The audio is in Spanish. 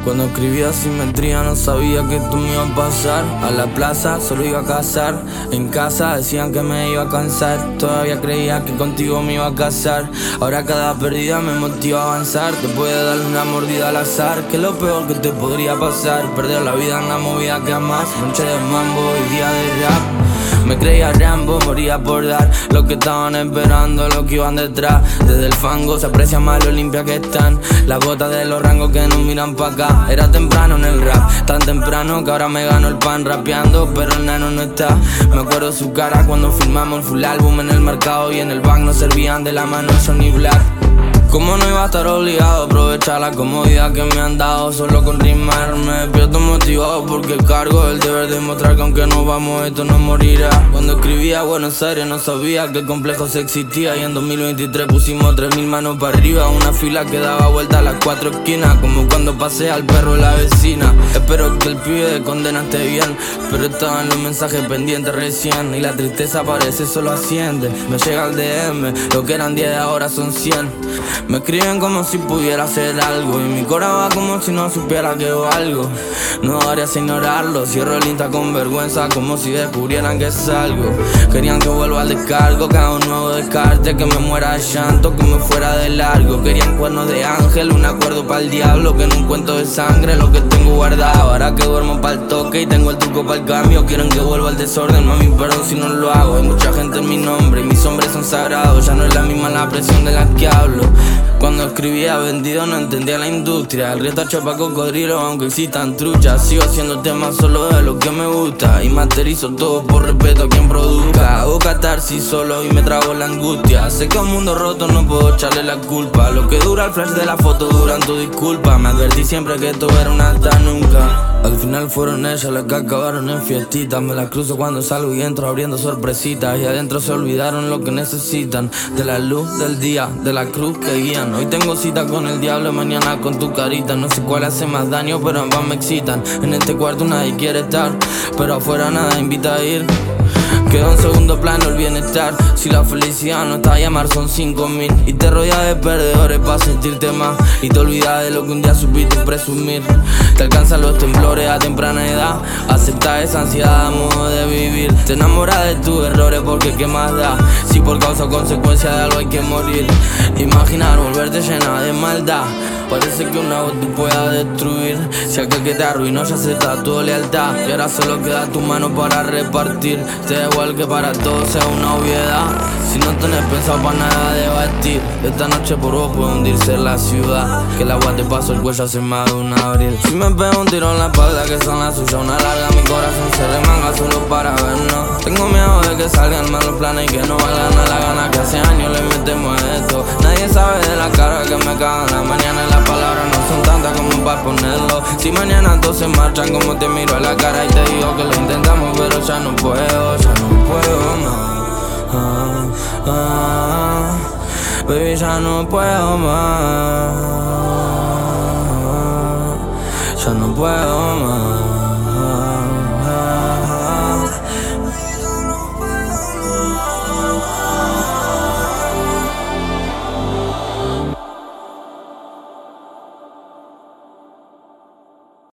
Cuando escribía simetría no sabía que esto me iba a pasar. A la plaza solo iba a cazar. En casa decían que me iba a cansar. Todavía creía que contigo me iba a casar. Ahora cada pérdida me motiva a avanzar. Te puede dar una mordida al azar, que es lo peor que te podría pasar. Perder la vida en la movida que amas. Noche de mambo y día de rap. Me creía Rambo, moría por dar lo que estaban esperando, lo que iban detrás. Desde el fango se aprecia más lo limpia que están las botas de los rangos que no miran pa' acá. Era temprano en el rap, tan temprano que ahora me gano el pan rapeando, pero el nano no está. Me acuerdo su cara cuando filmamos el full álbum en el mercado y en el bank nos servían de la mano Sony Black. Como no iba a estar obligado a aprovechar la comodidad que me han dado solo con rimar. Me despierto motivado porque cargo el deber de mostrar que aunque nos vamos esto no morirá. Cuando escribía Buenos Aires no sabía que el complejo se existía. Y en 2023 pusimos 3000 manos para arriba. Una fila que daba vuelta a las 4 esquinas, como cuando pasé al perro de la vecina. Espero que el pibe de condena esté bien, pero estaban los mensajes pendientes recién. Y la tristeza parece solo asciende. Me llega el DM, lo que eran 10 ahora son 100. Me escriben como si pudiera hacer algo y mi cora va como si no supiera que valgo. No harías ignorarlo, cierro el Insta con vergüenza como si descubrieran que salgo. Querían que vuelva al descargo, que haga un nuevo descarte, que me muera de llanto, que me fuera de largo. Querían cuernos de ángel, un acuerdo para el diablo, que en un cuento de sangre lo que tengo guardado. Ahora que duermo para el toque y tengo el truco para el cambio, quieren que vuelva al desorden, mami perdón si no lo hago. Hay mucha gente en mi nombre y mis hombres son sagrados, ya no es la misma la presión de la que hablo. Cuando escribía vendido no entendía la industria. El resto pa' cocodrilo aunque existan truchas. Sigo haciendo temas solo de lo que me gusta y masterizo todo por respeto a quien produzca. Hago catarsis solo y me trago la angustia. Sé que a un mundo roto no puedo echarle la culpa. Lo que dura el flash de la foto duran tu disculpa. Me advertí siempre que esto era un hasta nunca. Al final fueron ellas las que acabaron en fiestitas. Me las cruzo cuando salgo y entro abriendo sorpresitas. Y adentro se olvidaron lo que necesitan, de la luz del día, de la cruz que guían. Hoy tengo cita con el diablo, mañana con tu carita. No sé cuál hace más daño, pero ambas me excitan. En este cuarto nadie quiere estar, pero afuera nada invita a ir. Quedó en segundo plano el bienestar. Si la felicidad no está a llamar son 5000. Y te rodeas de perdedores para sentirte más. Y te olvidas de lo que un día supiste presumir. Te alcanzan los temblores a temprana edad. Acepta esa ansiedad a modo de vivir. Te enamoras de tus errores porque qué más da si por causa o consecuencia de algo hay que morir. Imaginar volverte llena de maldad, parece que una voz te pueda destruir. Si aquel que te arruinó ya se tatuó lealtad y ahora solo queda tu mano para repartir. Te da igual que para todos sea una obviedad. Si no tenés pensado para nada debatir, esta noche por vos puede hundirse la ciudad. Que el agua te pasó el cuello hace más de un abril. Si me pego un tiro en la espalda que son las suyas, una larga mi corazón se remanga solo para vernos. Tengo miedo de que salgan mal los planes y que no valgan a la gana que hace años le metemos esto. Nadie sabe de la cara que me cagan la mañana y las palabras no son tantas como para ponerlo. Si mañana todos se marchan, como te miro a la cara y te digo que lo intentamos, pero ya no puedo más. Baby, ya no puedo más. Ya no puedo más.